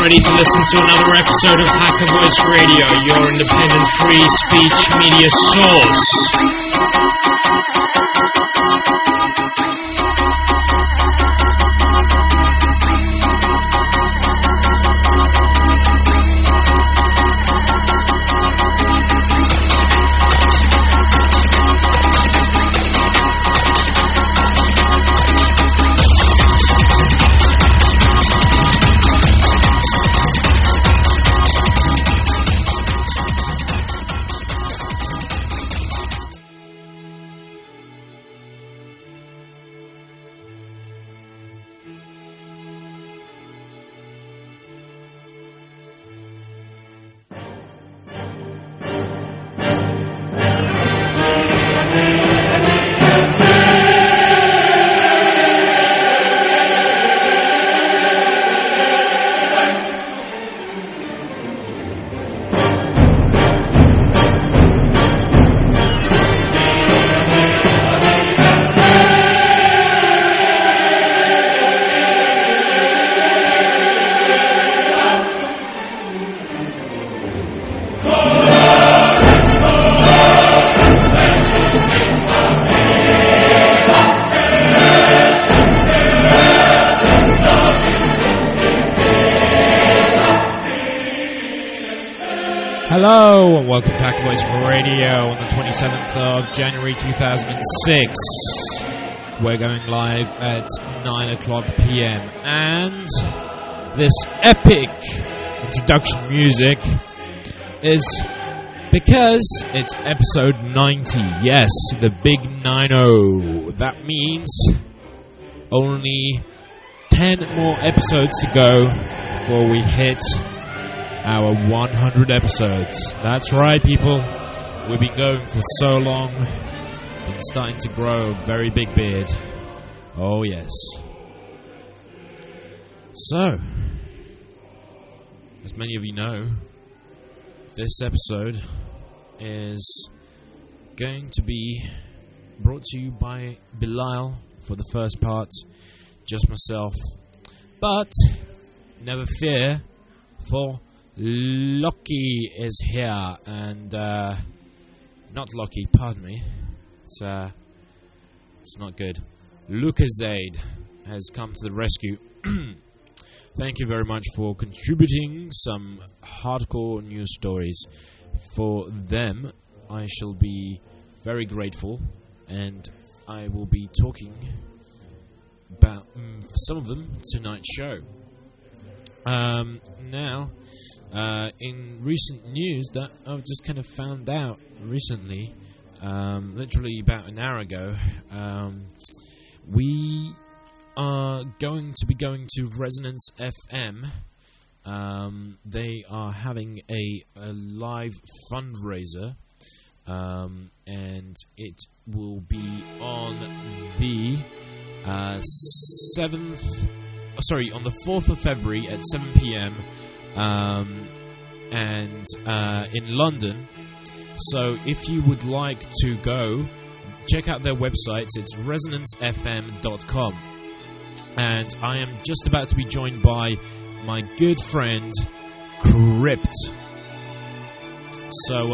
ready to listen to another episode of Hacker Voice Radio, your independent free speech media source. Hello, and welcome to Hacker Voice Radio on the 27th of January 2006. We're going live at 9 o'clock p.m. And this epic introduction music is because it's episode 90. Yes, the big 90. That means only 10 more episodes to go before we hit our 100 episodes. That's right, people. We've been going for so long. Been starting to grow a very big beard. Oh, yes. So, as many of you know, this episode is going to be brought to you by Bilal for the first part, just myself. But, never fear, for Loki is here, and not Loki, pardon me. It's not good. Lucozade has come to the rescue. Thank you very much for contributing some hardcore news stories. For them, I shall be very grateful, and I will be talking about some of them tonight's show. Now, in recent news that I've just kind of found out recently, literally about an hour ago, we are going to be going to Resonance FM. They are having a live fundraiser, and it will be on the 4th of February at 7 p.m. and in London. So if you would like to go, check out their websites. It's resonancefm.com. And I am just about to be joined by my good friend Crypt. So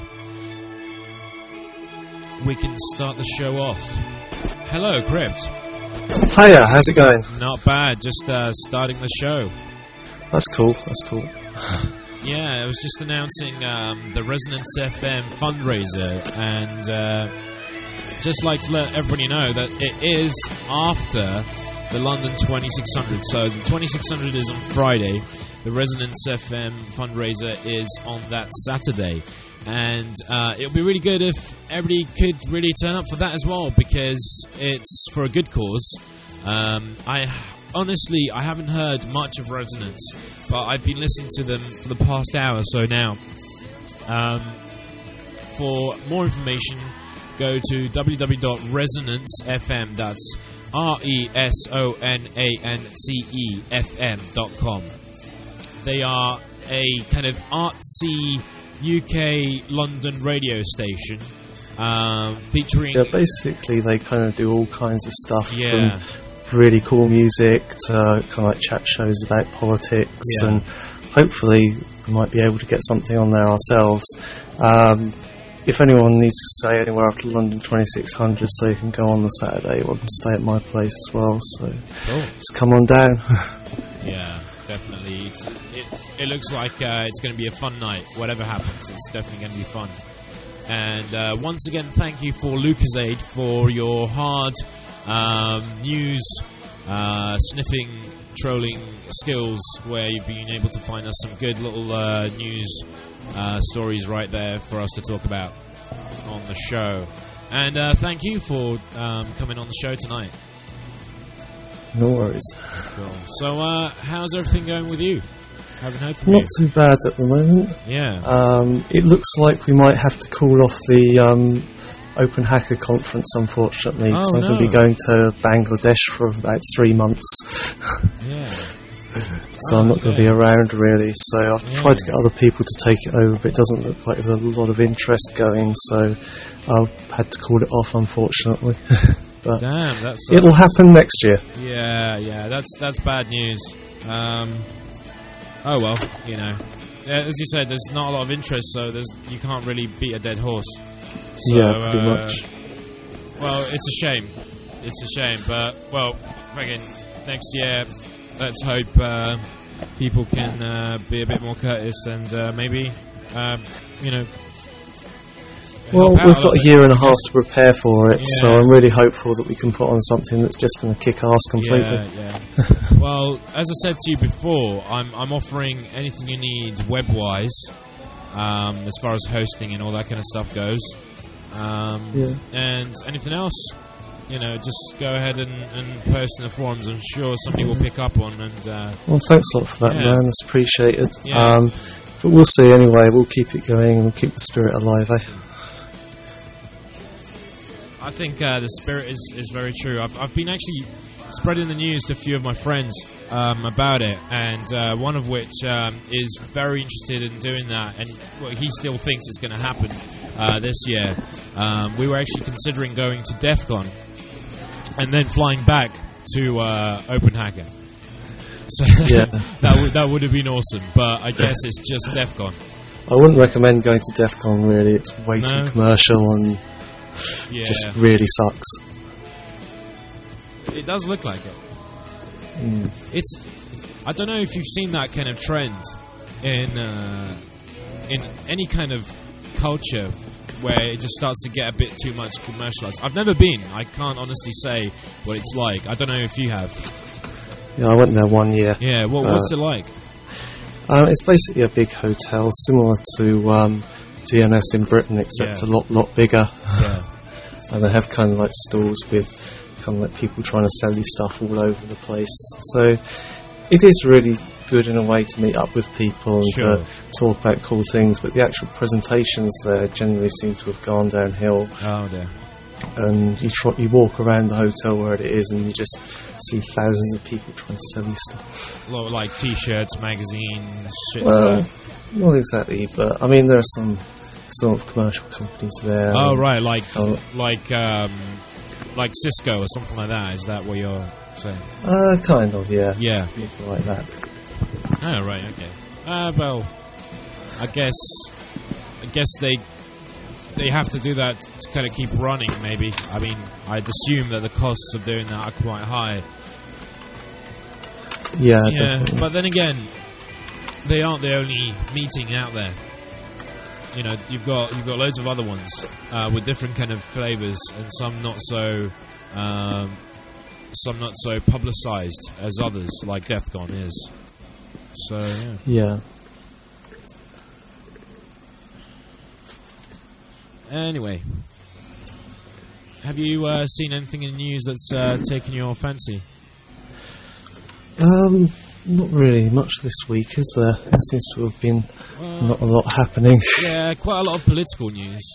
we can start the show off. Hello, Crypt. Hiya, how's it going? Not bad, just starting the show. That's cool. Yeah, I was just announcing the Resonance FM fundraiser, and just like to let everybody know that it is after the London 2600. So the 2600 is on Friday, the Resonance FM fundraiser is on that Saturday. And it would be really good if everybody could really turn up for that as well, because it's for a good cause. I haven't heard much of Resonance, but I've been listening to them for the past hour or so now. For more information, go to www.resonancefm, that's RESONANCEFM.com. They are a kind of artsy UK London radio station, featuring... Yeah, basically they kind of do all kinds of stuff, from really cool music to kind of like chat shows about politics, and hopefully we might be able to get something on there ourselves. If anyone needs to stay anywhere after London 2600, so you can go on the Saturday or stay at my place as well, so just come on down. Yeah, definitely. It looks like it's going to be a fun night. Whatever happens, it's definitely going to be fun. And once again, thank you for Lucozade for your hard news sniffing, trolling skills, where you've been able to find us some good little news stories right there for us to talk about on the show. And thank you for coming on the show tonight. No worries. Cool. So how's everything going with you? Haven't heard from you. Not too bad at the moment. Yeah. It looks like we might have to call off the Open Hacker Conference, unfortunately, because I'm going to be going to Bangladesh for about 3 months. Yeah. So I'm not going to be around, really. So I've tried to get other people to take it over, but it doesn't look like there's a lot of interest going, so I've had to call it off, unfortunately. But damn, that's it'll happen next year. Yeah, that's bad news. Oh well, you know, as you said, there's not a lot of interest, so you can't really beat a dead horse. So, yeah, pretty much. Well, it's a shame. It's a shame, but well, again, next year, let's hope people can be a bit more courteous and maybe, you know. Well, we've got a year and a half to prepare for it, so I'm really hopeful that we can put on something that's just going to kick ass completely. Yeah. Well, as I said to you before, I'm offering anything you need web-wise, as far as hosting and all that kind of stuff goes. And anything else, you know, just go ahead and post in the forums. I'm sure somebody will pick up on. And well, thanks a lot for that, man. That's appreciated. Yeah. But we'll see anyway. We'll keep it going and we'll keep the spirit alive, eh? I think the spirit is very true. I've been actually spreading the news to a few of my friends about it, and one of which is very interested in doing that, and he still thinks it's going to happen this year. We were actually considering going to DEF CON and then flying back to Open Hacker. So that would have been awesome, but I guess it's just DEF CON. I wouldn't recommend going to DEF CON, really. It's way too commercial and just really sucks. It does look like it. I don't know if you've seen that kind of trend in any kind of culture where it just starts to get a bit too much commercialized. I've never been. I can't honestly say what it's like. I don't know if you have. Yeah, I went there 1 year. Yeah, what's it like? It's basically a big hotel, similar to DNS in Britain, except a lot bigger. Yeah. And they have kind of like stalls with kind of like people trying to sell you stuff all over the place. So it is really good in a way to meet up with people and to talk about cool things, but the actual presentations there generally seem to have gone downhill. Oh dear. And you walk around the hotel where it is and you just see thousands of people trying to sell you stuff. A lot of like t-shirts, magazines, shit well, like that. Not exactly, but I mean there are some sort of commercial companies there. Oh right, like Cisco or something like that. Is that what you're saying? Kind of, yeah. Yeah. Something like that. Oh right, okay. Well, I guess they have to do that to kind of keep running. Maybe. I mean, I'd assume that the costs of doing that are quite high. Yeah. Definitely. But then again, they aren't the only meeting out there. You know, you've got loads of other ones with different kind of flavors, and some not so publicized as others, like DEF CON is. So yeah. Anyway, have you seen anything in the news that's taken your fancy? Not really much this week, is there? There seems to have been not a lot happening. Yeah, quite a lot of political news.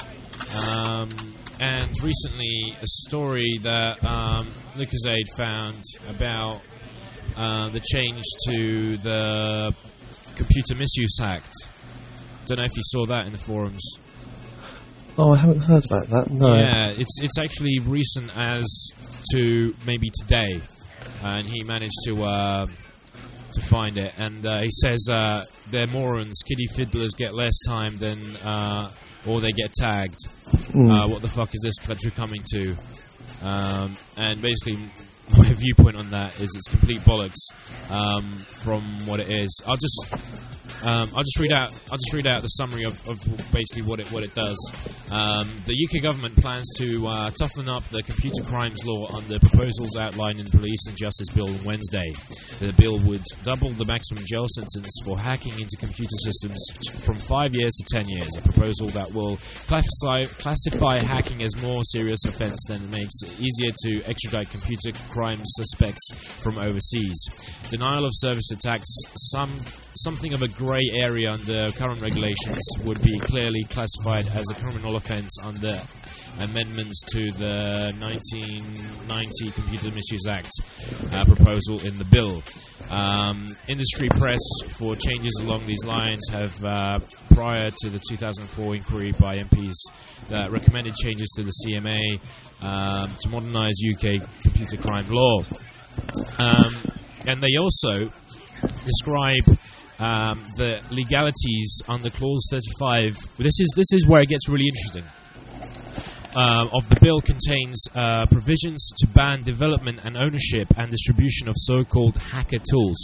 And recently, a story that Lucozade found about the change to the Computer Misuse Act. Don't know if you saw that in the forums. Oh, I haven't heard about that, no. Yeah, it's actually recent as to maybe today. and he managed to find it. And he says they're morons. Kiddie fiddlers get less time than, or they get tagged. What the fuck is this country coming to? And basically, my viewpoint on that is it's complete bollocks from what it is. I'll just read out the summary of basically what it does. The UK government plans to toughen up the computer crimes law under proposals outlined in Police and Justice Bill on Wednesday. The bill would double the maximum jail sentence for hacking into computer systems from 5 years to 10 years. A proposal that will classify hacking as more serious offence than makes it easier to extradite computer crime suspects from overseas. Denial of service attacks, something of a grey area under current regulations, would be clearly classified as a criminal offence under amendments to the 1990 Computer Misuse Act proposal in the bill. Industry press for changes along these lines have, prior to the 2004 inquiry by MPs that recommended changes to the CMA to modernise UK computer crime law. And they also describe the legalities under Clause 35. This is where it gets really interesting. Of the bill contains provisions to ban development and ownership and distribution of so-called hacker tools.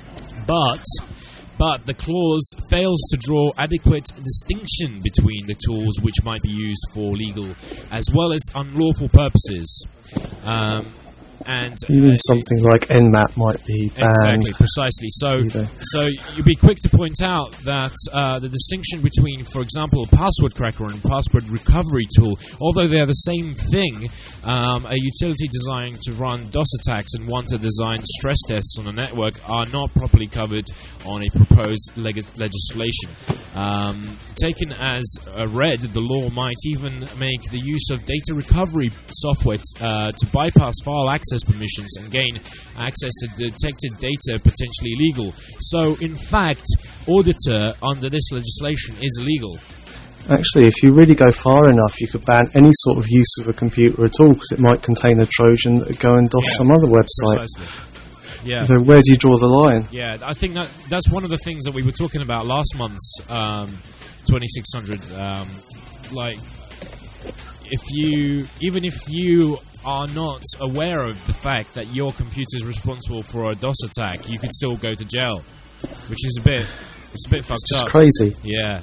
But the clause fails to draw adequate distinction between the tools which might be used for legal as well as unlawful purposes. And even something like Nmap might be banned. Exactly, precisely. So you'd be quick to point out that the distinction between, for example, a password cracker and a password recovery tool, although they are the same thing, a utility designed to run DOS attacks and one to design stress tests on a network are not properly covered on a proposed legislation. Taken as read, the law might even make the use of data recovery software to bypass file access permissions and gain access to detected data potentially illegal. So, in fact, auditor under this legislation is illegal. Actually, if you really go far enough, you could ban any sort of use of a computer at all, because it might contain a Trojan that would go and DOS some other website. Precisely. Yeah. So where do you draw the line? Yeah, I think that's one of the things that we were talking about last month's 2600. Like, even if you are not aware of the fact that your computer is responsible for a DOS attack, you could still go to jail, which is a bit fucked up. It's just crazy. Yeah.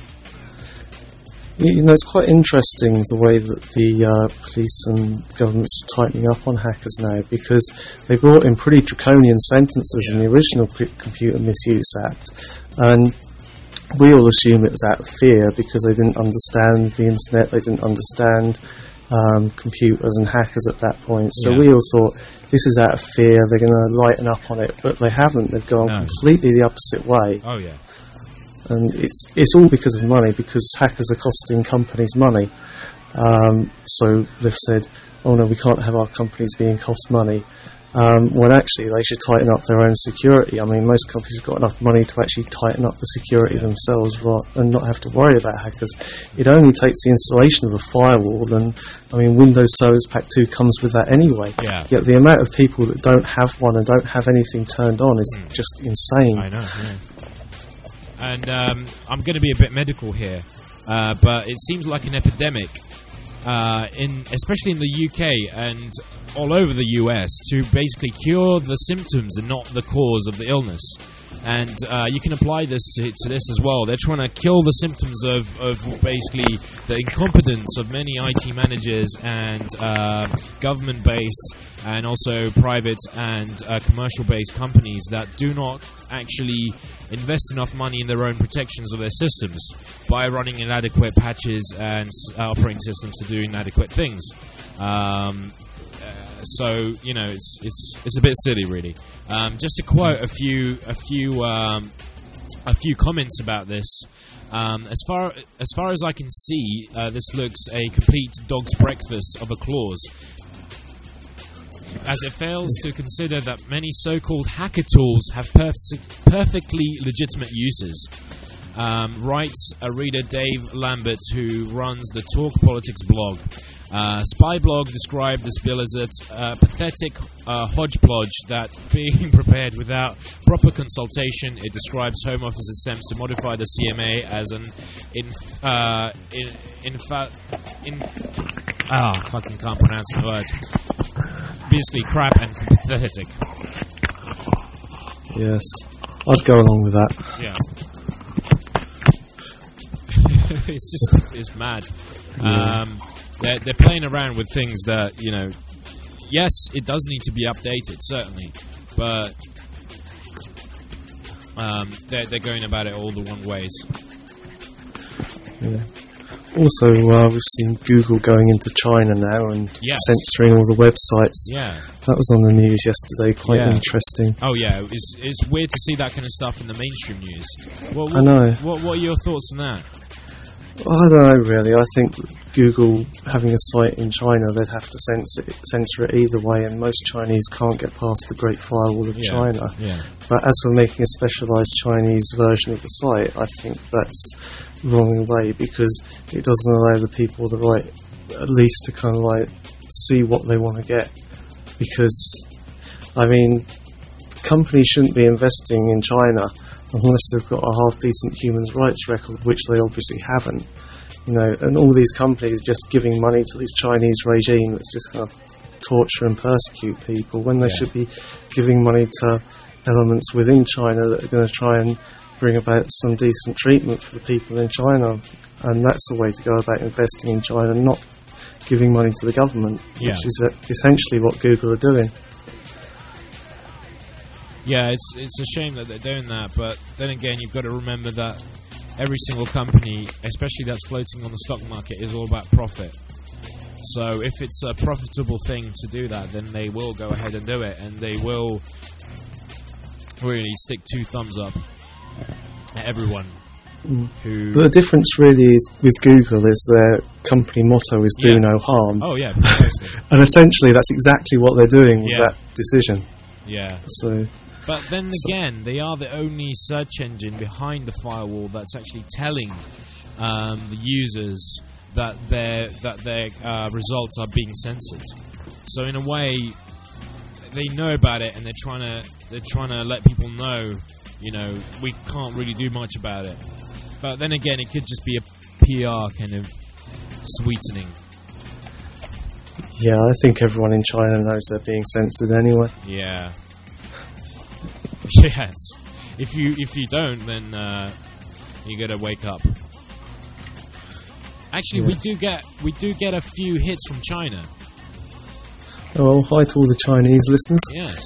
You know, it's quite interesting the way that the police and governments are tightening up on hackers now, because they brought in pretty draconian sentences in the original Computer Misuse Act, and we all assume it was out of fear because they didn't understand the internet, they didn't understand computers and hackers at that point. So we all thought, this is out of fear, they're going to lighten up on it, but they haven't. They've gone completely the opposite way. Oh yeah. And it's all because of money, because hackers are costing companies money. So they've said, oh no, we can't have our companies being cost money. When actually they should tighten up their own security. I mean, most companies have got enough money to actually tighten up the security themselves and not have to worry about hackers. It only takes the installation of a firewall, and I mean, Windows Service Pack 2 comes with that anyway. Yeah. Yet the amount of people that don't have one and don't have anything turned on is just insane. I know, yeah. And I'm going to be a bit medical here, but it seems like an epidemic, especially in the UK and all over the US, to basically cure the symptoms and not the cause of the illness. And you can apply this to this as well. They're trying to kill the symptoms of basically the incompetence of many IT managers and government-based and also private and commercial-based companies that do not actually invest enough money in their own protections of their systems by running inadequate patches and operating systems to do inadequate things. So you know, it's a bit silly, really. Just to quote a few comments about this. As far as I can see, this looks a complete dog's breakfast of a clause, as it fails to consider that many so-called hacker tools have perfectly legitimate uses. writes a reader, Dave Lambert, who runs the Talk Politics blog. Spyblog described this bill as a pathetic hodgepodge that, being prepared without proper consultation, it describes Home Office attempts to modify the CMA as an fucking can't pronounce the word. Basically, crap and pathetic. Yes, I'd go along with that. Yeah. It's mad. Yeah. They're playing around with things that, you know, yes, it does need to be updated, certainly, but they're going about it all the wrong ways. Yeah. Also, we've seen Google going into China now and censoring all the websites. Yeah. That was on the news yesterday, quite interesting. Oh yeah, it's weird to see that kind of stuff in the mainstream news. I know. What are your thoughts on that? I don't know, really. I think Google having a site in China, they'd have to censor it either way, and most Chinese can't get past the Great Firewall of China. Yeah. But as for making a specialised Chinese version of the site, I think that's the wrong way, because it doesn't allow the people the right, at least, to kind of like see what they want to get. Because, I mean, companies shouldn't be investing in China unless they've got a half-decent human rights record, which they obviously haven't. You know, and all these companies are just giving money to this Chinese regime that's just going to torture and persecute people, when they should be giving money to elements within China that are going to try and bring about some decent treatment for the people in China. And that's the way to go about investing in China, not giving money to the government, which is essentially what Google are doing. Yeah, it's a shame that they're doing that, but then again, you've got to remember that every single company, especially that's floating on the stock market, is all about profit. So if it's a profitable thing to do that, then they will go ahead and do it, and they will really stick two thumbs up at everyone. Who But the difference really is with Google is their company motto is do no harm. Oh yeah, precisely. And essentially that's exactly what they're doing with that decision. Yeah. So, but then again, they are the only search engine behind the firewall that's actually telling the users that their results are being censored. So in a way, they know about it, and they're trying to let people know, you know, we can't really do much about it. But then again, it could just be a PR kind of sweetening. Yeah, I think everyone in China knows they're being censored anyway. Yeah. Yes. If you don't, then you gotta wake up. Actually, we do get a few hits from China. Oh, well, hi to all the Chinese listeners. Yes.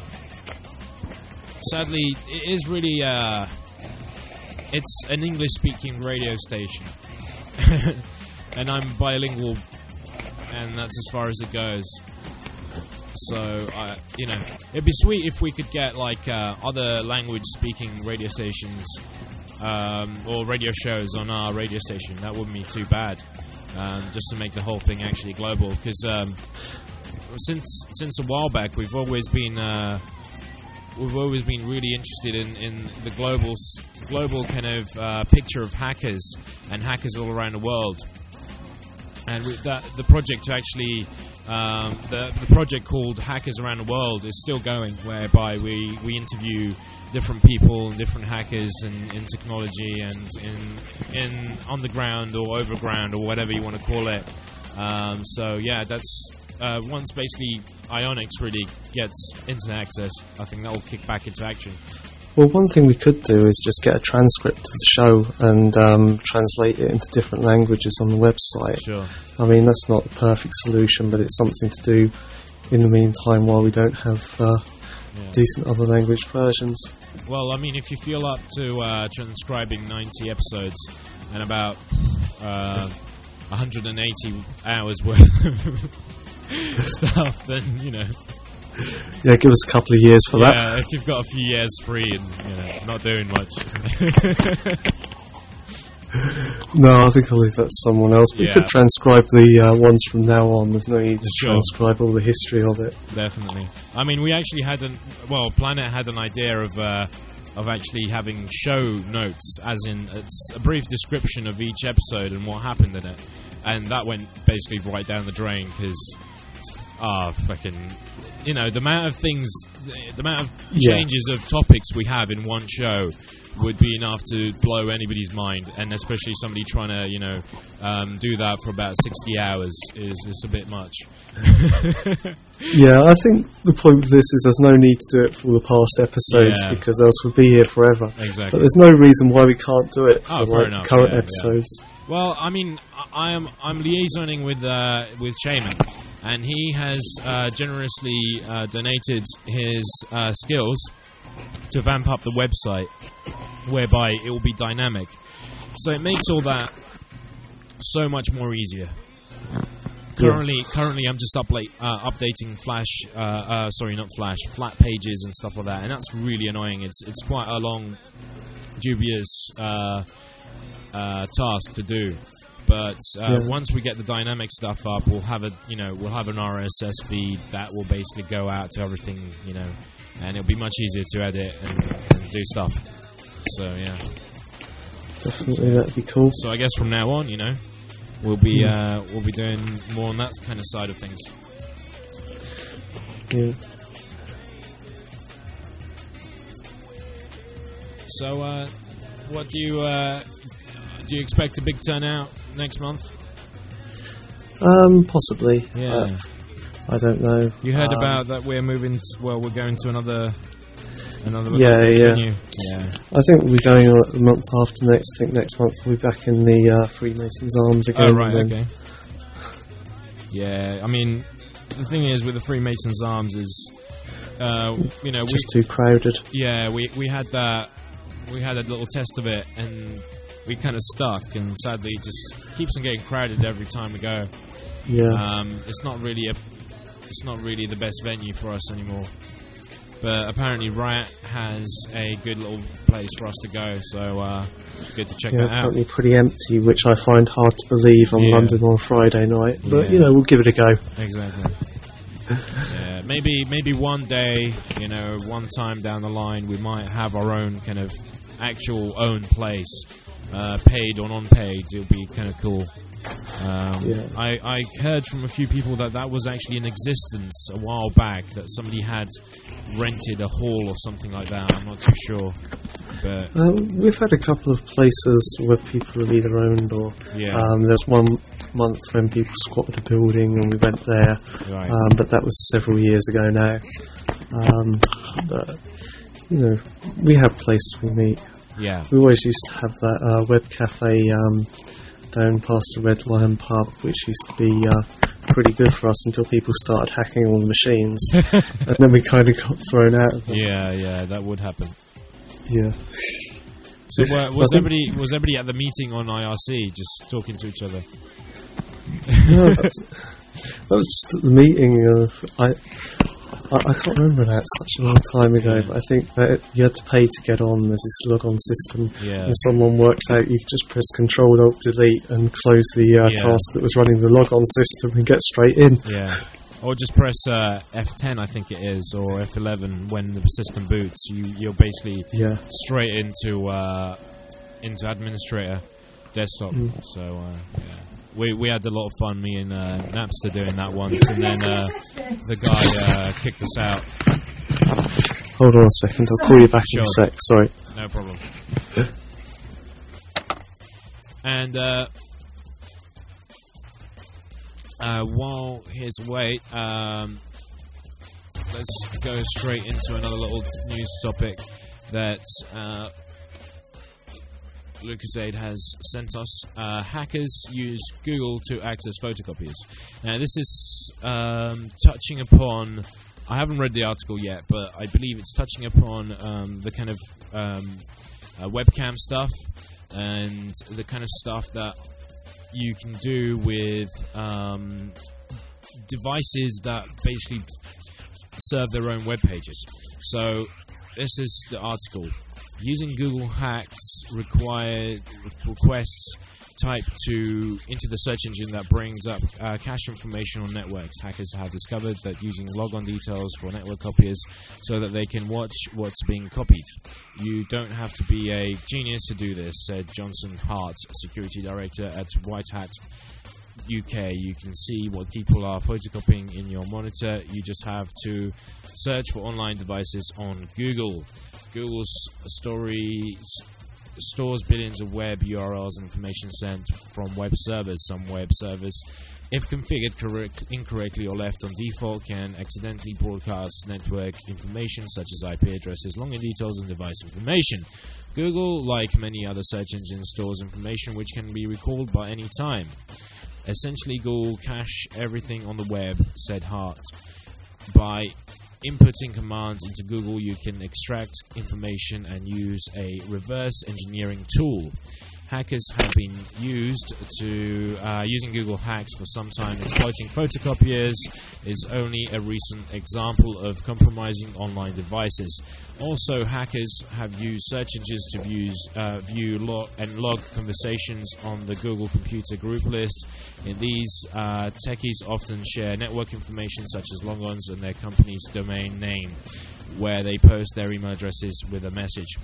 Sadly, it is really it's an English-speaking radio station, and I'm bilingual, and that's as far as it goes. So, you know, it'd be sweet if we could get like other language-speaking radio stations or radio shows on our radio station. That wouldn't be too bad, just to make the whole thing actually global. Because since a while back, we've always been really interested in the global kind of picture of hackers and hackers all around the world. And with that, the project to actually, the project called Hackers Around the World is still going, whereby we interview different people, different hackers in technology and in underground or overground or whatever you want to call it. So yeah, that's once basically Ionix really gets internet access, I think that will kick back into action. Well, one thing we could do is just get a transcript of the show and translate it into different languages on the website. Sure. I mean, that's not the perfect solution, but it's something to do in the meantime while we don't have decent other language versions. Well, I mean, if you feel up to transcribing 90 episodes and about 180 hours worth of stuff, then, you know... Yeah, give us a couple of years for that. Yeah, if you've got a few years free and, you know, not doing much. No, I think I'll leave that to someone else. We could transcribe the ones from now on. There's no need to transcribe all the history of it. Definitely. I mean, we actually had Planet had an idea of of actually having show notes, as in it's a brief description of each episode and what happened in it, and that went basically right down the drain because fucking, you know, the amount of things, the amount of changes of topics we have in one show would be enough to blow anybody's mind, and especially somebody trying to, you know, do that for about 60 hours is a bit much. Yeah, I think the point with this is there's no need to do it for the past episodes because else we'll be here forever. Exactly. But there's no reason why we can't do it for current episodes. Yeah. Well, I mean, I'm liaisoning with Shaman, and he has generously donated his skills to vamp up the website, whereby it will be dynamic. So it makes all that so much more easier. Currently, I'm just updating flat pages and stuff like that, and that's really annoying. It's quite a long, dubious task to do. But once we get the dynamic stuff up, we'll have an RSS feed that will basically go out to everything, you know, and it'll be much easier to edit and do stuff. So yeah, definitely that'd be cool. So I guess from now on, you know, we'll be doing more on that kind of side of things. Yeah. So what do you expect a big turnout next month? Possibly. Yeah. I don't know. You heard about that we're moving we're going to another Yeah. Yeah. I think we'll be going on the month after next. I think next month we'll be back in the Freemasons Arms again. Oh, right, okay. Yeah, I mean, the thing is with the Freemasons Arms is, you know, just too crowded. Yeah, we had that. We had a little test of it, and we kind of stuck, and sadly it just keeps on getting crowded every time we go. Yeah. It's not really the best venue for us anymore. But apparently Riot has a good little place for us to go, so good to check that out. Apparently pretty empty, which I find hard to believe on London on Friday night. But you know, we'll give it a go. Exactly. Yeah, maybe one day, you know, one time down the line, we might have our own kind of actual own place, paid or non-paid. It'll be kind of cool. I heard from a few people that was actually in existence a while back, that somebody had rented a hall or something like that. I'm not too sure, but we've had a couple of places where people have either owned or there's one month when people squatted a building and we went there, but that was several years ago now. But you know, we have places we meet. Yeah, we always used to have that web cafe down past the Red Lion pub, which used to be pretty good for us until people started hacking all the machines, and then we kind of got thrown out of them. Yeah, that would happen. Yeah. So was everybody at the meeting on IRC just talking to each other? No, that was just at the meeting. I can't remember that, it's such a long time ago, but I think that you had to pay to get on. There's this logon system, and someone worked out you could just press Control-Alt-Delete and close the task that was running the logon system and get straight in. Yeah, or just press F10, I think it is, or F11 when the system boots. You're basically straight into administrator desktop. So We had a lot of fun, me and Napster, doing that once, and then the guy kicked us out. Hold on a second, I'll call you back in a sec, sorry. No problem. And while he's away, let's go straight into another little news topic that LucasAid has sent us. Hackers use Google to access photocopiers. Now, this is touching upon... I haven't read the article yet, but I believe it's touching upon the kind of webcam stuff and the kind of stuff that you can do with devices that basically serve their own web pages. So, this is the article. Using Google Hacks requests typed into the search engine that brings up cache information on networks. Hackers have discovered that using logon details for network copiers so that they can watch what's being copied. You don't have to be a genius to do this, said Johnson Hart, security director at White Hat UK. You can see what people are photocopying in your monitor. You just have to search for online devices on Google. Google's stores billions of web URLs and information sent from web servers. Some web servers, if configured incorrectly or left on default, can accidentally broadcast network information such as IP addresses, login details, and device information. Google, like many other search engines, stores information which can be recalled by any time. Essentially, Google cache everything on the web, said Hart. By inputting commands into Google, you can extract information and use a reverse engineering tool. Hackers have been using Google Hacks for some time. Exploiting photocopiers is only a recent example of compromising online devices. Also, hackers have used search engines to view and log conversations on the Google Computer Group list. In these, techies often share network information such as logons and their company's domain name, where they post their email addresses with a message.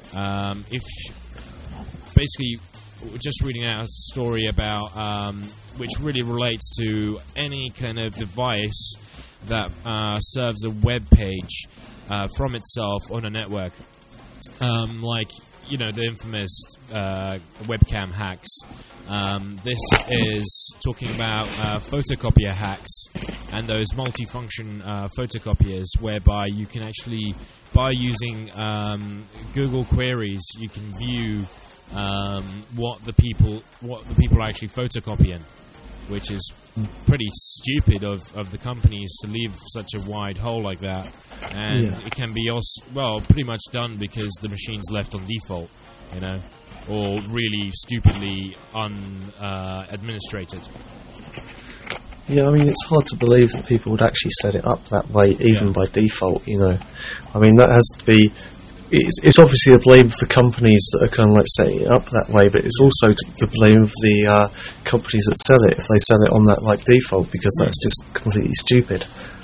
Basically, just reading out a story about which really relates to any kind of device that serves a web page from itself on a network, like the infamous webcam hacks. This is talking about photocopier hacks and those multifunction photocopiers, whereby you can actually, by using Google queries, you can view what the people are actually photocopying, which is pretty stupid of the companies to leave such a wide hole like that. And it can be pretty much done because the machine's left on default, or really stupidly administrated. Yeah, I mean, it's hard to believe that people would actually set it up that way, even by default. I mean, that has to be. It's obviously a blame for companies that are kind of like setting it up that way, but it's also the blame of the companies that sell it if they sell it on that default, because that's just completely stupid.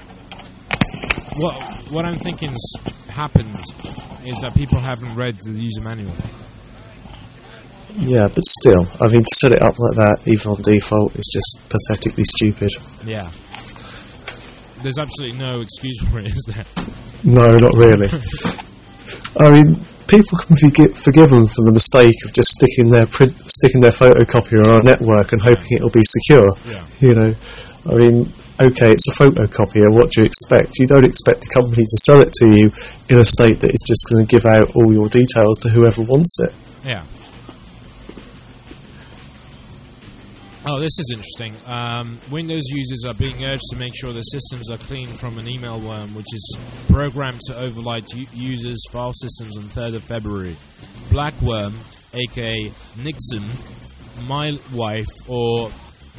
What I'm thinking's happened is that people haven't read the user manual. Yeah, but still, I mean, to set it up like that, even on default, is just pathetically stupid. Yeah. There's absolutely no excuse for it, is there? No, not really. I mean, people can be forgiven for the mistake of just sticking their photocopier on a network and hoping it'll be secure. Yeah. I mean, okay, it's a photocopier. What do you expect? You don't expect the company to sell it to you in a state that is just going to give out all your details to whoever wants it. Yeah. Oh, this is interesting. Windows users are being urged to make sure their systems are clean from an email worm, which is programmed to overwrite users' file systems on 3rd of February. Blackworm, aka Nixon, My Wife, or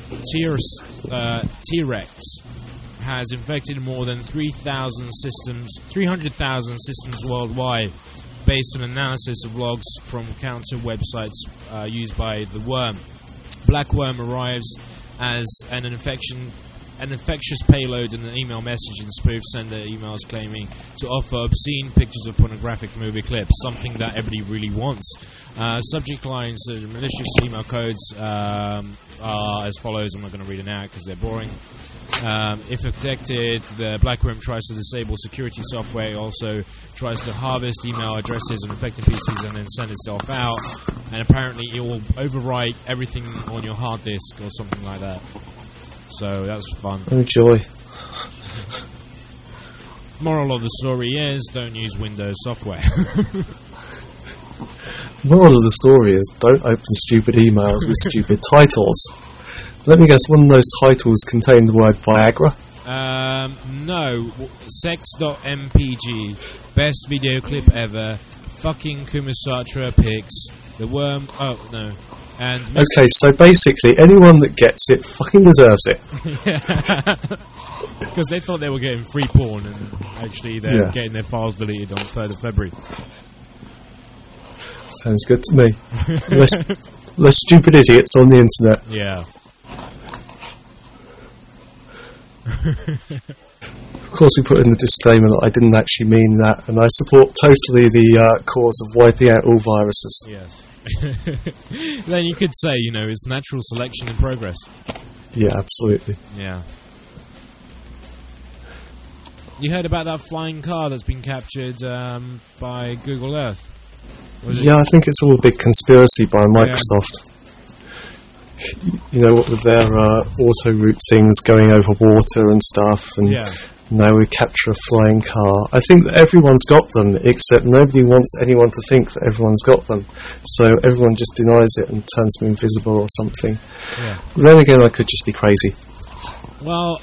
T-Rex, has infected more than 300,000 systems worldwide, based on analysis of logs from counter websites used by the worm. Blackworm arrives as an infectious payload in an email message, and spoof sender emails claiming to offer obscene pictures of pornographic movie clips, something that everybody really wants. Subject lines, malicious email codes are as follows. I'm not going to read it out because they're boring. If detected, the Blackworm tries to disable security software. It also tries to harvest email addresses on infected PCs and then send itself out. And apparently it will overwrite everything on your hard disk or something like that. So that's fun. Enjoy. Moral of the story is, don't use Windows software. Moral of the story is, don't open stupid emails with stupid titles. Let me guess, one of those titles contained the word Viagra? No. Sex.mpg, best video clip ever, fucking Kumasatra pics, the worm, oh no. And okay, so basically, anyone that gets it fucking deserves it. Because they thought they were getting free porn, and actually they're getting their files deleted on 3rd of February. Sounds good to me. Less stupid idiots on the internet. Yeah. Of course, we put in the disclaimer that I didn't actually mean that, and I support totally the cause of wiping out all viruses. Yes. Then you could say, it's natural selection in progress. Yeah, absolutely. Yeah. You heard about that flying car that's been captured by Google Earth? Yeah, I think it's all a big conspiracy by Microsoft. What with their auto-route things going over water and stuff, and now we capture a flying car. I think that everyone's got them, except nobody wants anyone to think that everyone's got them. So everyone just denies it and turns them invisible or something. Yeah. Then again, I could just be crazy. Well,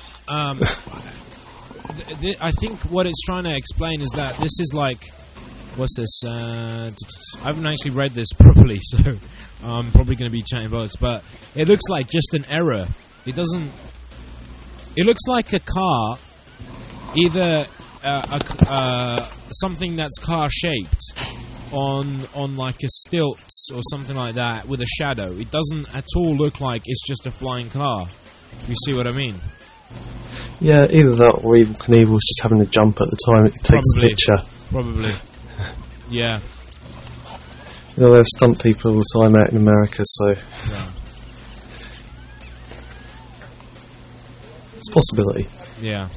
I think what it's trying to explain is that this is like... What's this? I haven't actually read this properly, so I'm probably going to be chatting about it. But it looks like just an error. It doesn't... It looks like a car... Either something that's car-shaped on like a stilts or something like that with a shadow. It doesn't at all look like it's just a flying car. You see what I mean? Yeah, either that or Evel Knievel's just having a jump at the time it takes a picture. Probably. Yeah. They have stunt people all the time out in America, so... Yeah. It's a possibility. Yeah.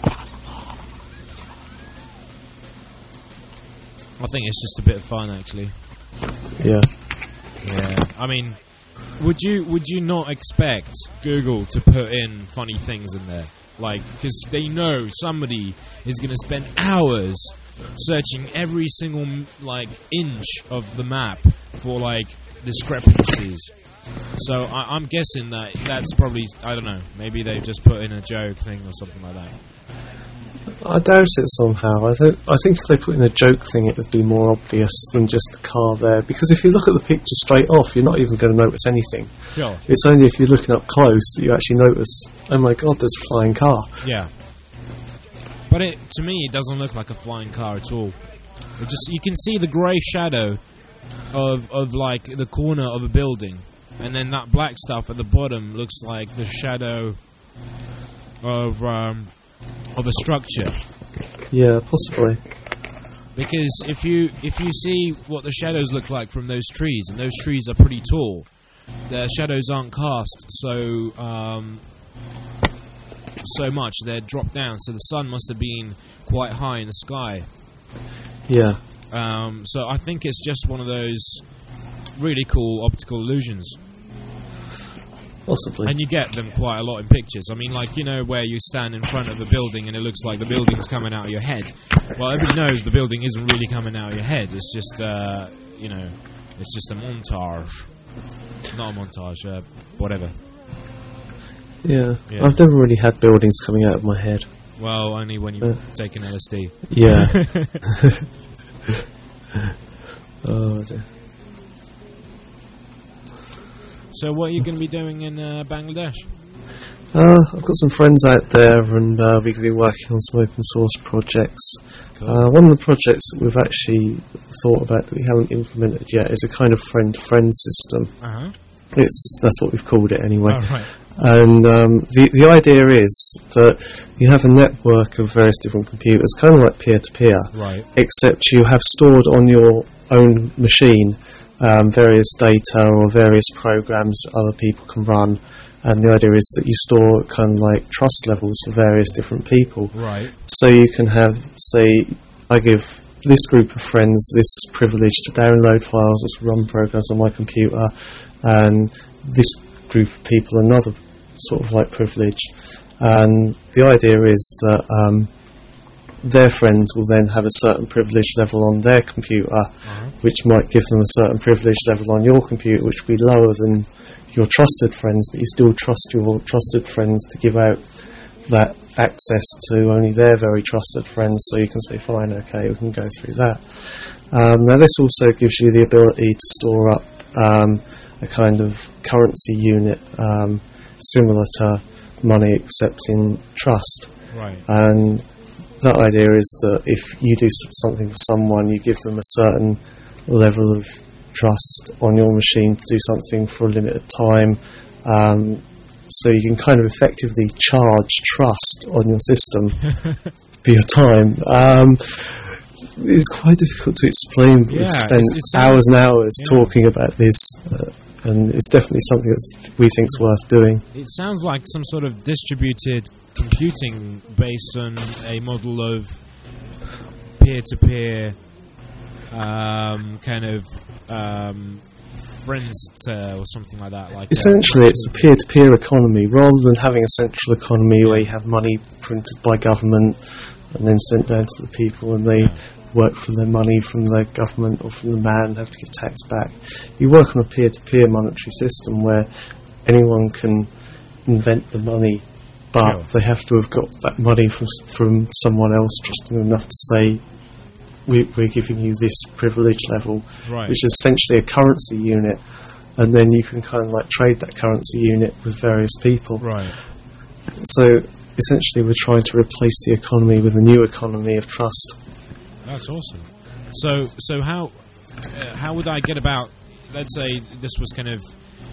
I think it's just a bit of fun, actually. Yeah. Yeah. I mean, would you not expect Google to put in funny things in there? Like, because they know somebody is going to spend hours searching every single, inch of the map for, discrepancies. So I'm guessing that's probably, I don't know, maybe they've just put in a joke thing or something like that. I doubt it somehow. I think if they put in a joke thing, it would be more obvious than just a car there. Because if you look at the picture straight off, you're not even going to notice anything. Sure. It's only if you're looking up close that you actually notice, oh my god, there's a flying car. Yeah. But to me, it doesn't look like a flying car at all. You can see the grey shadow of the corner of a building, and then that black stuff at the bottom looks like the shadow of a structure. Yeah, possibly. Because if you see what the shadows look like from those trees, and those trees are pretty tall, their shadows aren't cast so much, they're dropped down, so the sun must have been quite high in the sky. Yeah. So I think it's just one of those really cool optical illusions. Possibly. And you get them quite a lot in pictures. I mean, where you stand in front of a building and it looks like the building's coming out of your head. Well, everybody knows the building isn't really coming out of your head. It's just, it's just a montage. Not a montage, whatever. Yeah. I've never really had buildings coming out of my head. Well, only when you've taken LSD. Yeah. Oh, dear. So what are you going to be doing in Bangladesh? I've got some friends out there, and we're going to be working on some open source projects. Cool. One of the projects that we've actually thought about that we haven't implemented yet is a kind of friend-to-friend system. Uh-huh. That's what we've called it anyway. Oh, right. And the idea is that you have a network of various different computers, kind of like peer-to-peer, right? Except you have stored on your own machine various data or various programs that other people can run, and the idea is that you store kind of like trust levels for various different people. Right. So you can have, say, I give this group of friends this privilege to download files or to run programs on my computer, and this group of people another sort of like privilege. And the idea is that their friends will then have a certain privilege level on their computer, which might give them a certain privilege level on your computer, which will be lower than your trusted friends, but you still trust your trusted friends to give out that access to only their very trusted friends, so you can say, fine, okay, we can go through that. Now this also gives you the ability to store up a kind of currency unit similar to money except in trust. Right. And that idea is that if you do something for someone, you give them a certain level of trust on your machine to do something for a limited time. So you can kind of effectively charge trust on your system for your time. It's quite difficult to explain, but we've spent hours and hours talking about this, and it's definitely something that we think is worth doing. It sounds like some sort of distributed computing based on a model of peer-to-peer kind of Friendster or something like that. Like essentially, it's a peer-to-peer economy rather than having a central economy where you have money printed by government and then sent down to the people, and they work for their money from the government or from the man and have to give tax back. You work on a peer-to-peer monetary system where anyone can invent the money, but they have to have got that money from someone else trusting them enough to say, we're giving you this privilege level, which is essentially a currency unit, and then you can kind of like trade that currency unit with various people. Right. So essentially we're trying to replace the economy with a new economy of trust. That's awesome. So how would I get about, let's say this was kind of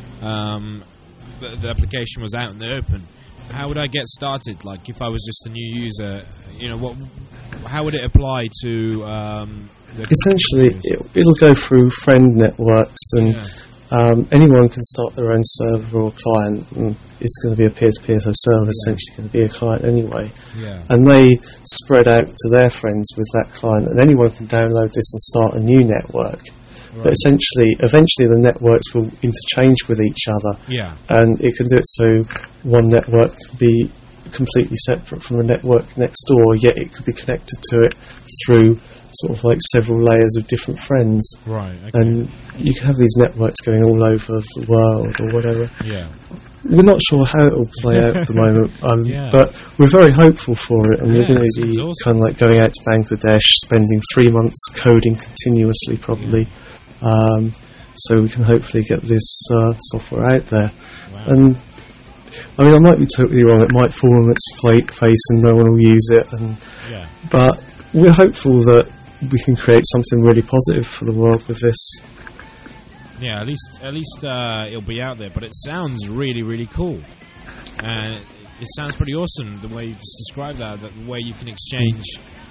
the application was out in the open, how would I get started? Like if I was just a new user, how would it apply to essentially it'll go through friend networks, and anyone can start their own server or client, and it's going to be a peer-to-peer, so server is essentially going to be a client anyway, and they spread out to their friends with that client, and anyone can download this and start a new network. But eventually the networks will interchange with each other, and it can do it so one network can be completely separate from the network next door, yet it could be connected to it through sort of like several layers of different friends. Right. Okay. And you can have these networks going all over the world or whatever. Yeah. We're not sure how it will play out at the moment, but we're very hopeful for it, and we're going to be kind of like going out to Bangladesh, spending 3 months coding continuously probably, so we can hopefully get this software out there. Wow. And I mean, I might be totally wrong, it might fall on its face and no one will use it, but we're hopeful that we can create something really positive for the world with this. Yeah, at least it'll be out there. But it sounds really, really cool, and it sounds pretty awesome the way you just described that. The way you can exchange,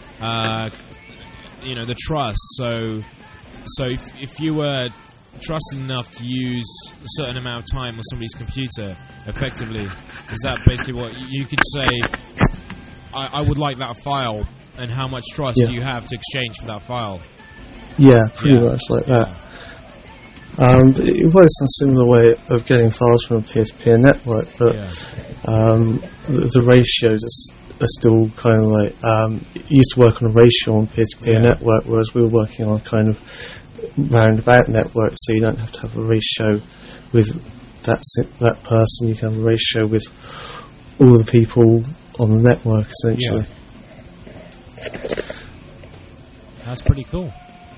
the trust. So if you were trusted enough to use a certain amount of time on somebody's computer effectively, is that basically what you could say? I would like that file, and how much trust do you have to exchange for that file? Yeah, pretty much like that. It works in a similar way of getting files from a peer-to-peer network, but the ratios are still kind of like it used to work on a ratio on peer-to-peer network, whereas we were working on kind of roundabout network, so you don't have to have a ratio with that person. You can have a ratio with all the people on the network, essentially. That's pretty cool.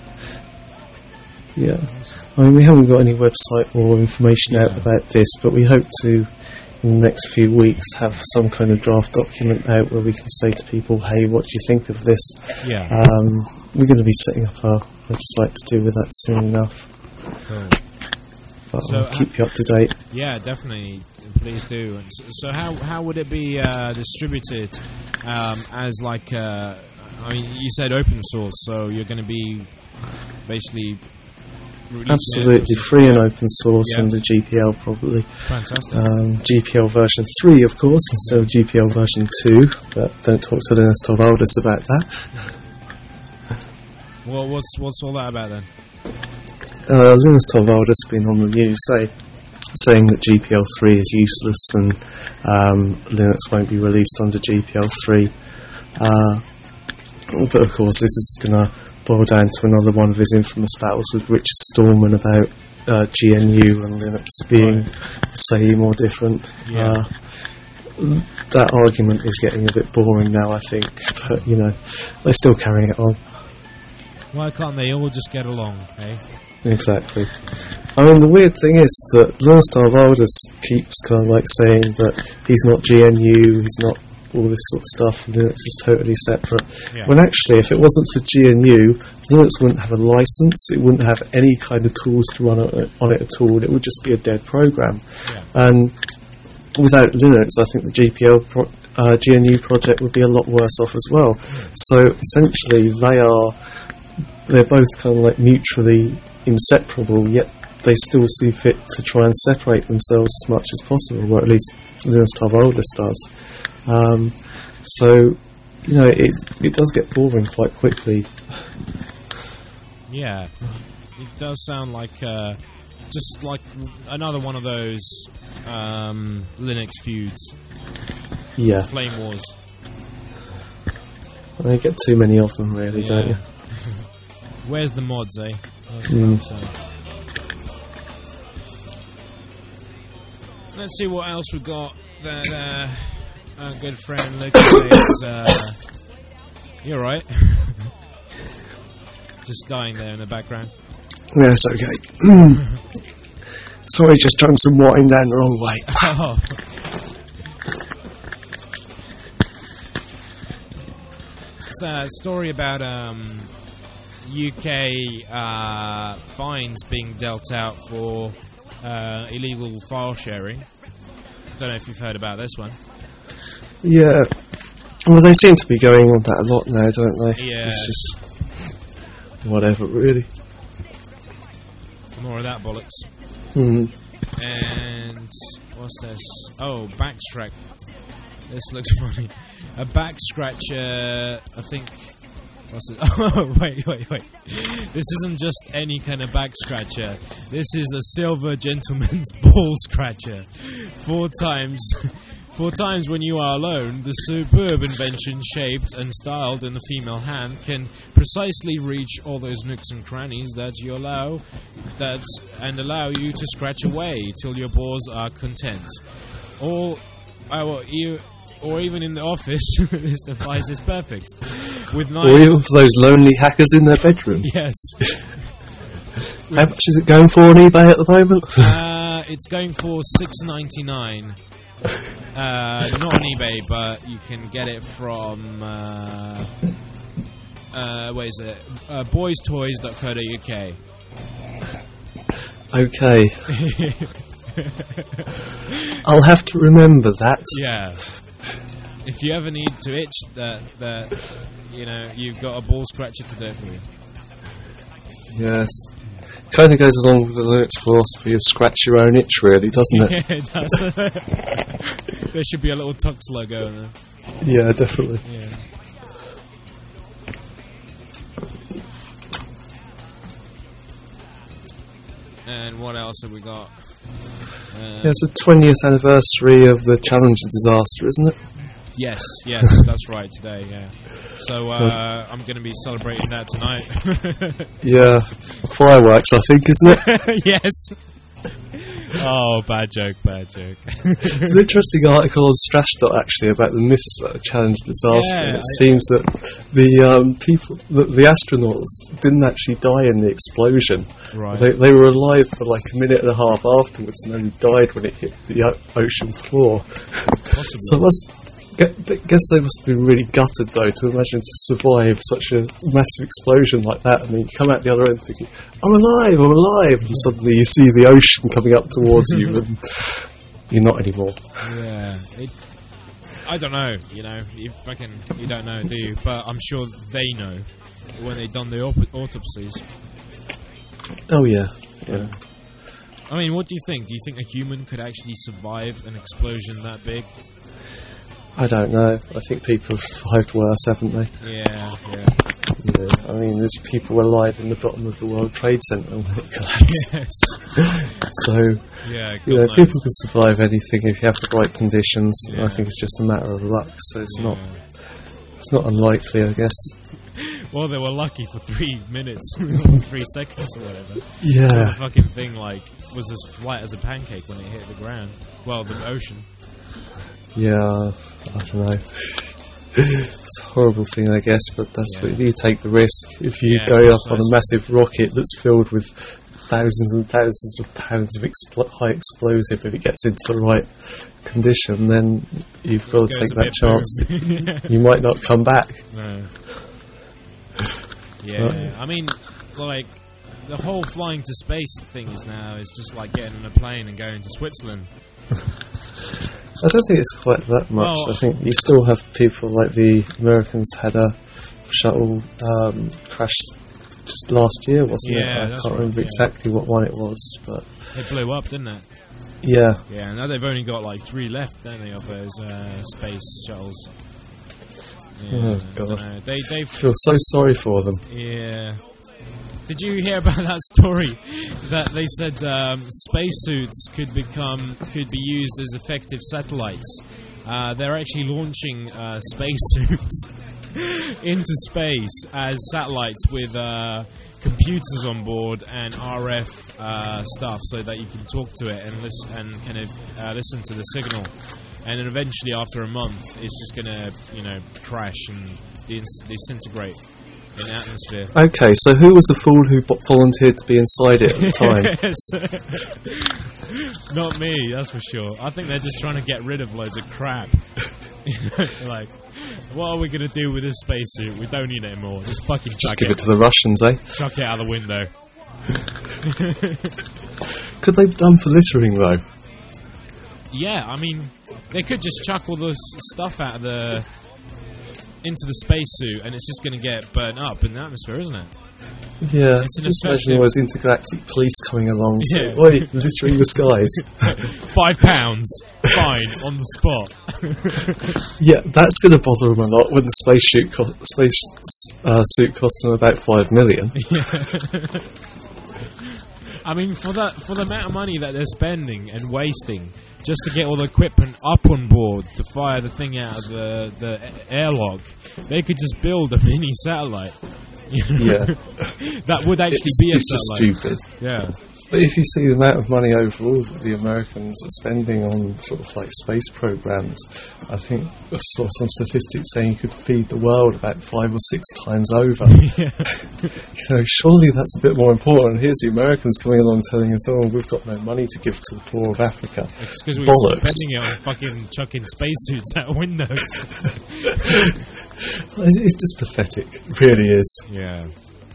Yeah, I mean, we haven't got any website or information out about this, but we hope to, in the next few weeks, have some kind of draft document out where we can say to people, hey, what do you think of this? We're going to be setting up our website to do with that soon enough. Cool. But I'll keep you up to date. Yeah, definitely. Please do. And so how would it be distributed as like, I mean, you said open source, so you're going to be basically absolutely free and open source under GPL probably. Fantastic. GPL version 3 of course instead of GPL version 2, but don't talk to Linus Torvalds about that. Well, what's all that about then? Linus Torvalds has been on the news saying that GPL 3 is useless and Linux won't be released under GPL 3. But of course this is going to boil down to another one of his infamous battles with Richard Stallman about GNU and Linux being the same or different. That argument is getting a bit boring now, I think, but they're still carrying it on. Why can't they all just get along, eh? Exactly. I mean, the weird thing is that Linus Torvalds keeps kind of like saying that he's not GNU, he's not all this sort of stuff, and Linux is totally separate. Yeah. When actually, if it wasn't for GNU, Linux wouldn't have a license, it wouldn't have any kind of tools to run on it at all, it would just be a dead program. Yeah. And without Linux, I think the GNU project would be a lot worse off as well. So essentially, they're both kind of like mutually inseparable, yet they still see fit to try and separate themselves as much as possible, or at least Linus Torvalds does. So, it does get boring quite quickly. Yeah, it does sound like just like another one of those Linux feuds. Yeah. Flame wars. They get too many of them, really, don't you? Where's the mods, eh? Let's see what else we got. That our good friend Luke says, you're right. Just dying there in the background. Yeah, it's okay. Sorry, just drank some wine down the wrong way. Oh. It's a story about UK fines being dealt out for illegal file sharing. I don't know if you've heard about this one. Yeah. Well, they seem to be going on that a lot now, don't they? Yeah. It's just whatever, really. More of that bollocks. Mm-hmm. And what's this? Oh, backtrack. This looks funny. A back scratcher, I think. What's it? Oh, wait. This isn't just any kind of back scratcher. This is a silver gentleman's ball scratcher. Four times when you are alone, the superb invention shaped and styled in the female hand can precisely reach all those nooks and crannies that allow you to scratch away till your balls are content. Or even in the office, this device is perfect. Or even for those lonely hackers in their bedroom. Yes. How much is it going for on eBay at the moment? It's going for $6.99. Not on eBay, but you can get it from where is it? boystoys.co.uk. Okay. I'll have to remember that. Yeah. If you ever need to itch that you've got a ball scratcher to do it for you. Yes. Kind of goes along with the Linux philosophy of scratch your own itch, really, doesn't it? Yeah, it does. There should be a little Tux logo in there. Yeah, definitely. Yeah. And what else have we got? It's the 20th anniversary of the Challenger disaster, isn't it? Yes, that's right, today, yeah. So, I'm going to be celebrating that tonight. Yeah, fireworks, I think, isn't it? Yes. Oh, bad joke. There's an interesting article on Strashdot, actually, about the myths about the Challenger disaster, and it seems that the astronauts didn't actually die in the explosion. Right. They were alive for like a minute and a half afterwards and only died when it hit the ocean floor. Possibly. So I guess they must have been really gutted, though, to imagine to survive such a massive explosion like that, and then you come out the other end thinking, I'm alive, and suddenly you see the ocean coming up towards you, and you're not anymore. Yeah, I don't know, you don't know, do you? But I'm sure they know when they've done the autopsies. Oh, yeah. I mean, what do you think? Do you think a human could actually survive an explosion that big? I don't know. I think people have survived worse, haven't they? Yeah. I mean, there's people alive in the bottom of the World Trade Center when it collapsed. Yes. So, people can survive anything if you have the right conditions. Yeah. I think it's just a matter of luck. So it's not unlikely, I guess. Well, they were lucky for 3 minutes, or 3 seconds, or whatever. Yeah. The fucking thing was as flat as a pancake when it hit the ground. Well, the ocean. Yeah, I don't know. It's a horrible thing, I guess, but that's what you take the risk. If you go up on a massive rocket that's filled with thousands and thousands of pounds of high explosive. If it gets into the right condition, then you've got to take that chance. You might not come back. No. Yeah, I mean, like, the whole flying to space things now is just like getting on a plane and going to Switzerland. I don't think it's quite that much. Well, I think you still have people like the Americans had a shuttle crash just last year, wasn't it? I can't remember exactly what one it was, but it blew up, didn't it? Yeah. Yeah, now they've only got like 3 left, don't they, of those space shuttles? Yeah, oh God! They feel so sorry for them. Yeah. Did you hear about that story that they said spacesuits could be used as effective satellites? They're actually launching spacesuits into space as satellites with computers on board and RF stuff, so that you can talk to it and listen to the signal. And then eventually, after a month, it's just gonna crash and disintegrate in the atmosphere. Okay, so who was the fool who volunteered to be inside it at the time? Not me, that's for sure. I think they're just trying to get rid of loads of crap. Like, what are we going to do with this spacesuit? We don't need it anymore. Just fucking just give it to the Russians, eh? Chuck it out the window. Could they be done for littering, though? Yeah, I mean, they could just chuck all this stuff out of into the spacesuit, and it's just going to get burnt up in the atmosphere, isn't it? Yeah, just imagine all those intergalactic police coming along saying, oi, littering the skies. £5, fine, on the spot. Yeah, that's going to bother them a lot when the spacesuit cost them about $5 million. Yeah. I mean, for the amount of money that they're spending and wasting just to get all the equipment up on board to fire the thing out of the airlock, they could just build a mini satellite. Yeah. That would actually be a satellite. It's just stupid. Yeah. But if you see the amount of money overall that the Americans are spending on sort of like space programs, I think I saw some statistics saying you could feed the world about 5 or 6 times over. Yeah. Surely that's a bit more important. Here's the Americans coming along telling us, oh, we've got no money to give to the poor of Africa. It's because we're spending it on fucking chucking spacesuits out windows. It's just pathetic. It really is. Yeah.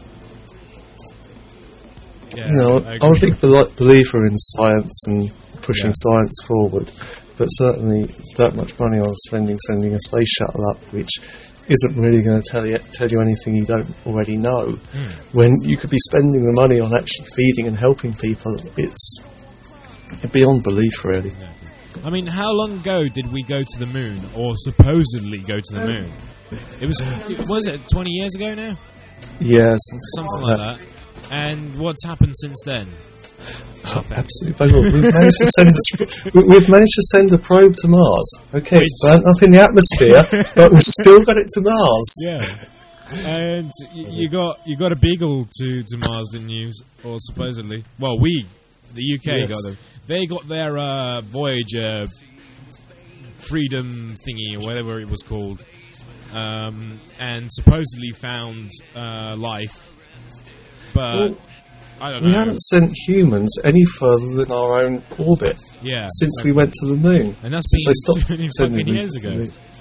Yeah, I'm a big believer in science and pushing science forward, but certainly that much money on sending a space shuttle up, which isn't really going to tell you anything you don't already know, when you could be spending the money on actually feeding and helping people, it's beyond belief, really. I mean, how long ago did we go to the moon, or supposedly go to the moon? Was it 20 years ago now? Yeah, something like that. And what's happened since then? Absolutely. We've managed to send a probe to Mars. Okay, it's burnt up in the atmosphere, but we've still got it to Mars. Yeah. And you got a Beagle to Mars, didn't you? Or supposedly. Well, the UK got them. They got their Voyager Freedom thingy, or whatever it was called, and supposedly found life. But I don't know. We haven't sent humans any further than our own orbit since we went to the moon. And that's been 20 fucking years ago.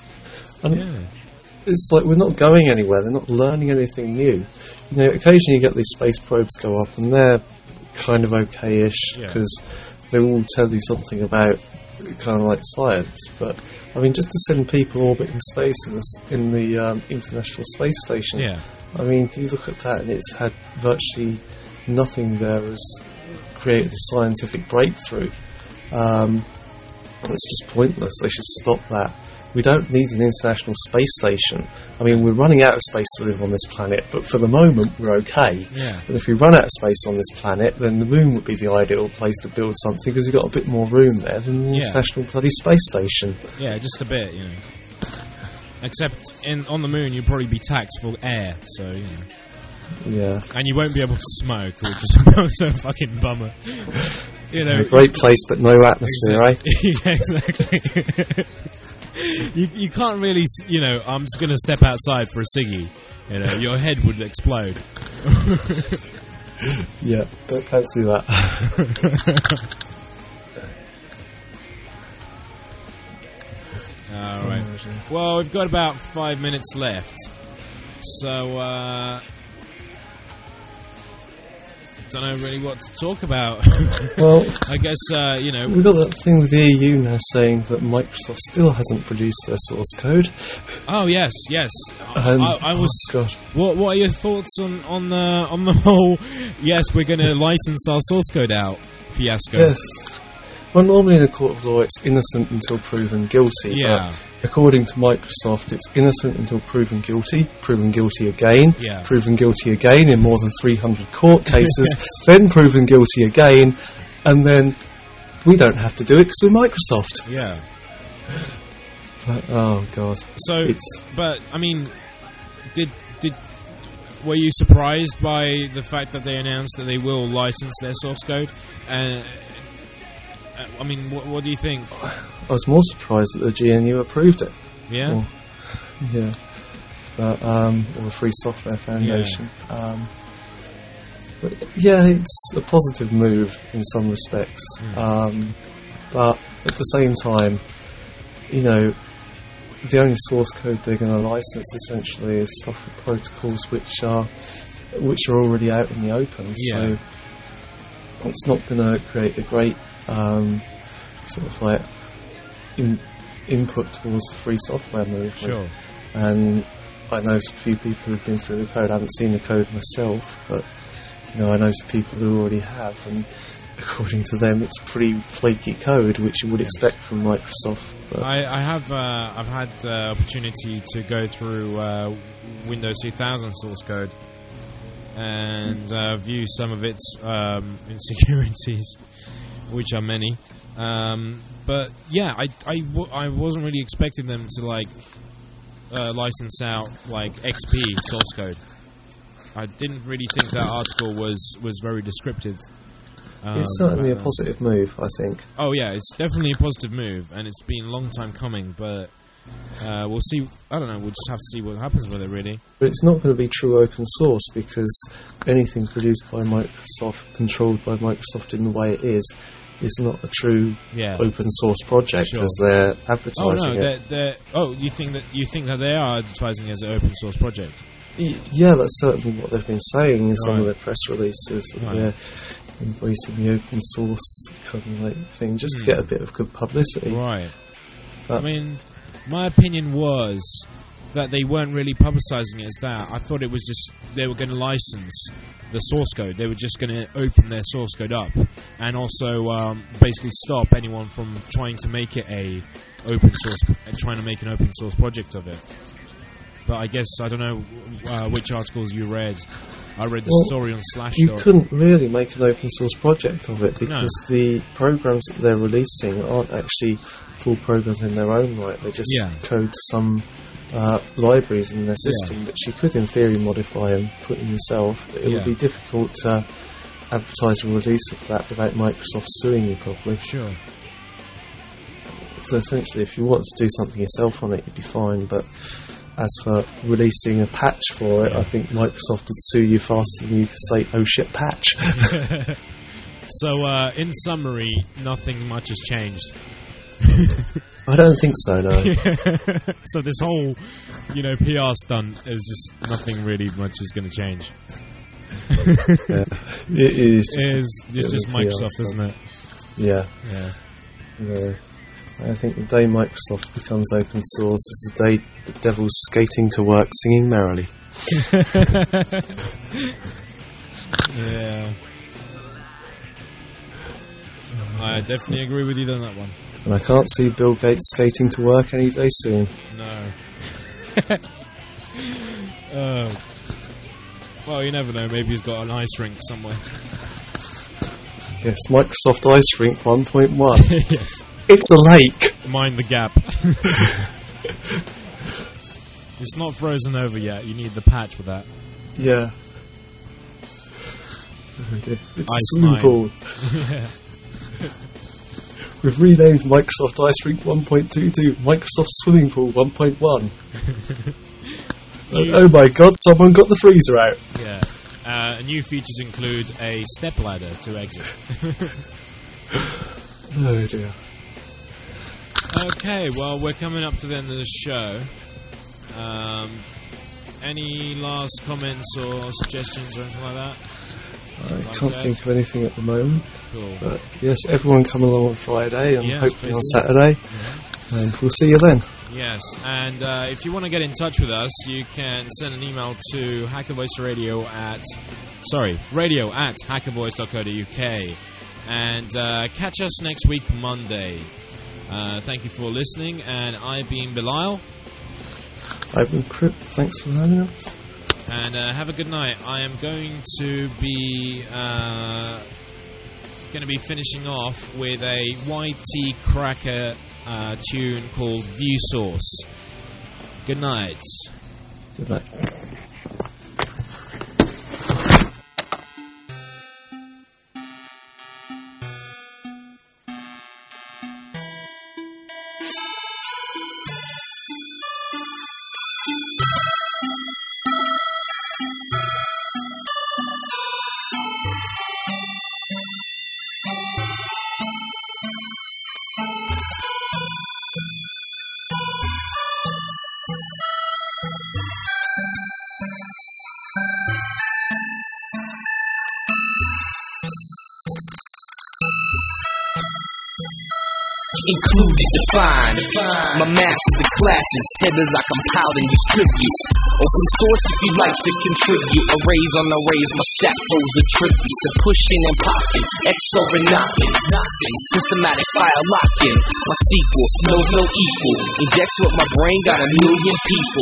It's like we're not going anywhere. They're not learning anything new. Occasionally you get these space probes go up, and they're kind of okay-ish because they will tell you something about kind of like science. But I mean, just to send people orbiting space in the International Space Station. Yeah. I mean, if you look at that, and it's had virtually nothing there has created a scientific breakthrough. It's just pointless. They should stop that. We don't need an International Space Station. I mean, we're running out of space to live on this planet, but for the moment, we're okay. Yeah. But if we run out of space on this planet, then the moon would be the ideal place to build something, because you've got a bit more room there than the International bloody Space Station. Yeah, just a bit, Except on the moon, you'll probably be taxed for air, so, Yeah. And you won't be able to smoke, which is also a fucking bummer. A great place, but no atmosphere, Yeah, exactly. You can't really, I'm just going to step outside for a ciggy. Your head would explode. Yeah, don't fancy that. Alright. Well, we've got about 5 minutes left. So, don't know really what to talk about. Well, I guess, we've got that thing with the EU now saying that Microsoft still hasn't produced their source code. Oh, yes. And, I was... Oh, God. What are your thoughts on the whole, yes, we're going to license our source code out fiasco? Yes. Well, normally in a court of law, it's innocent until proven guilty. Yeah. But according to Microsoft, it's innocent until proven guilty again, Yeah. proven guilty again in more than 300 court cases, then proven guilty again, and then we don't have to do it because we're Microsoft. Yeah. But, oh, God. So, It's... but, I mean, were you surprised by the fact that they announced that they will license their source code? I mean, what do you think? I was more surprised that the GNU approved it. Yeah? Or, yeah. But, or the Free Software Foundation. Yeah. But yeah, it's a positive move in some respects. But at the same time, you know, the only source code they're going to license essentially is stuff with protocols which are already out in the open. Yeah. So it's not going to create a great sort of like input towards the free software movement. Sure. And I know a few people who've been through the code. I haven't seen the code myself, but you know, I know some people who already have, and according to them, it's pretty flaky code, which you would expect from Microsoft. But I have I've had the opportunity to go through Windows 2000 source code and view some of its insecurities, which are many. But yeah, I wasn't really expecting them to like license out like XP source code. I didn't really think that article was very descriptive. it's certainly a positive move, I think. Oh yeah, it's definitely a positive move, and it's been a long time coming, but we'll see. I don't know, we'll just have to see what happens with it, really. But it's not going to be true open source, because anything produced by Microsoft, controlled by Microsoft in the way it is not a true open source project as they're advertising it. You think that they are advertising as an open source project? Yeah, that's certainly what they've been saying in some of their press releases. That they're embracing the open source kind of like thing just to get a bit of good publicity. Right. But I mean, my opinion was that they weren't really publicising it as that. I thought it was just they were going to license the source code. They were just going to open their source code up and also basically stop anyone from trying to make it an open source project of it. But I guess, I don't know which articles you read. I read the story on Slashdot. You couldn't really make an open source project of it because the programs that they're releasing aren't actually full programs in their own right. They just code some libraries in their system, which you could in theory modify and put in yourself. But it would be difficult to advertise a release of that without Microsoft suing you probably. Sure. So essentially, if you want to do something yourself on it, you'd be fine, but as for releasing a patch for it, I think Microsoft would sue you faster than you could say, oh shit, patch. So, in summary, nothing much has changed. I don't think so, no. So this whole, PR stunt is just nothing really much is going to change. It is just Microsoft, isn't it? Yeah. Yeah. I think the day Microsoft becomes open source is the day the devil's skating to work singing merrily. Yeah. I definitely agree with you on that one. And I can't see Bill Gates skating to work any day soon. No. Well, you never know. Maybe he's got an ice rink somewhere. Yes, Microsoft Ice Rink 1.1. Yes. It's a lake. Mind the gap. It's not frozen over yet. You need the patch for that. Yeah. It's Ice a swimming pool. Yeah. We've renamed Microsoft Ice Rink 1.2 to Microsoft Swimming Pool 1.1. Oh my god, someone got the freezer out. Yeah. new features include a stepladder to exit. Oh dear. Okay, well, we're coming up to the end of the show. Any last comments or suggestions or anything like that? I can't think of anything at the moment. Cool. But yes, everyone come along on Friday and hopefully on Saturday. Yeah. And we'll see you then. Yes, and if you want to get in touch with us, you can send an email to radio@hackervoice.co.uk and catch us next week, Monday. Thank you for listening, and I've been Belial. I've been Crip. Thanks for having us. And have a good night. I am going to be finishing off with a YT Cracker tune called View Source. Good night. Good night. Included, defined. My masters and classes, headers I compiled and distribute. Open source if you like to contribute. Arrays on arrays, my stack rolls the tribute to pushing and popping, X over knocking. Systematic file locking. My sequel knows no equal. Index with my brain, got a million people.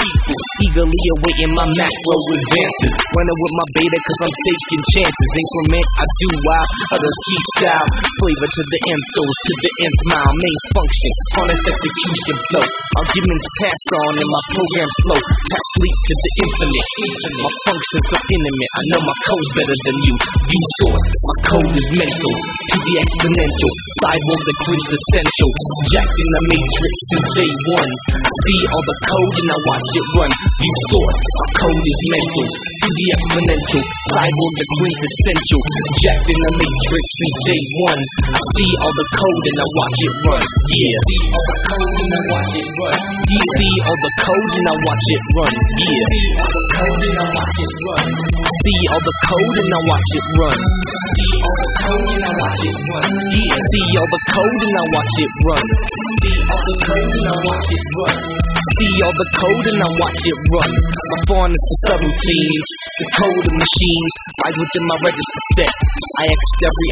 Eagerly awaiting my macro advances. Running with my beta cause I'm taking chances. Increment, I do while others key style. Flavor to the nth goes to the nth mile. Main function, honest execution flow. Arguments passed on and my program slow. Pass sleep to the infinite. My functions so intimate. I know my code better than you. View source, my code is mental. To the exponential, cyborg the quintessential. Jacked in the matrix since day one. I see all the code and I watch it run. View source, my code is mental. To the exponential, cyborg the quintessential. Jacked in the matrix since day one. I see all the code and I watch it run. Yeah. See all the code and I watch it run. You see all the code and I watch it run. Yeah. See all the code and I watch it run. See all the code and I watch it run. See all the code and I watch it run. Yeah. See all the code and I watch it run. See all the code and I watch it run. See all the code and I watch it run. My fondness for subtleties, the code of machines, right within my register set. I X'd every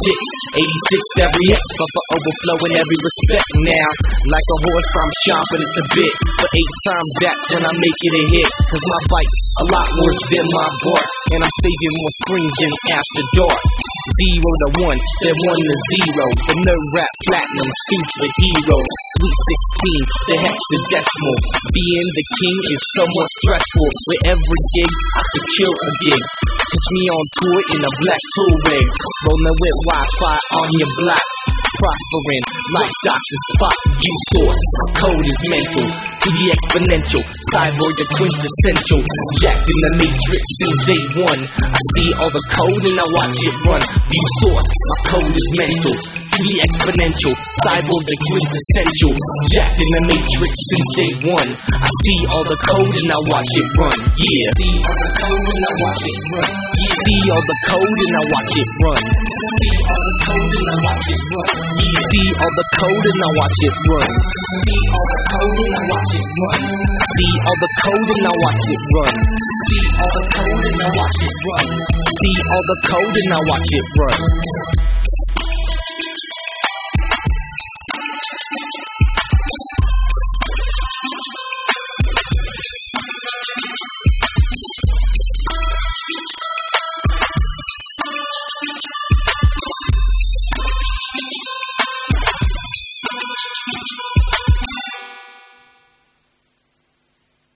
86 every X, but for overflow in every respect now. Like a horse, I'm chomping at the bit. For 8 times that when I make it a hit. Cause my bite's a lot worse than my bark. And I'm saving more screens than after dark. 0 to 1, then 1 to 0. The nerd rap platinum superhero. Sweet 16, the hexadecimal. Being the king is somewhat stressful. With every gig, I secure a gig. Catch me on tour in a black tool rig. Rolling with Wi-Fi on your block. Prospering like Dr. Spock. View source, my code is mental. To the exponential, cyborg the quintessential. Jacked in the matrix since day one. I see all the code and I watch it run. View source, my code is mental. To the exponential, cyborg the quintessential. Jacked in the matrix since day one. I see all the code and I watch it run. Yeah. See all the code and I watch it run. You see all the code and I watch it run. See all the code and I watch it run. You see all the code and I watch it run. See all the code and I watch it run. See all the code and I watch it run. See all the code and I watch it run. See all the code and I watch it run.